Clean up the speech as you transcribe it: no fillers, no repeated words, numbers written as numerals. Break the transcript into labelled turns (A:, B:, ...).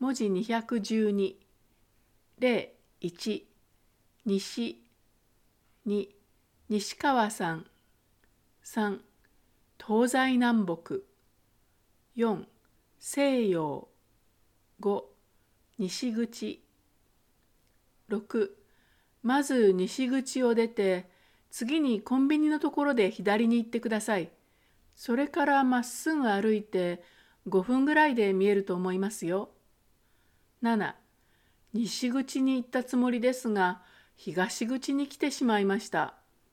A: 文字212、例1、西、2、西川さん、3、東西南北、4、西洋、5、西口、6、まず西口を出て、次にコンビニのところで左に行ってください。それからまっすぐ歩いて5分ぐらいで見えると思いますよ。7、西口に行ったつもりですが、東口に来てしまいました。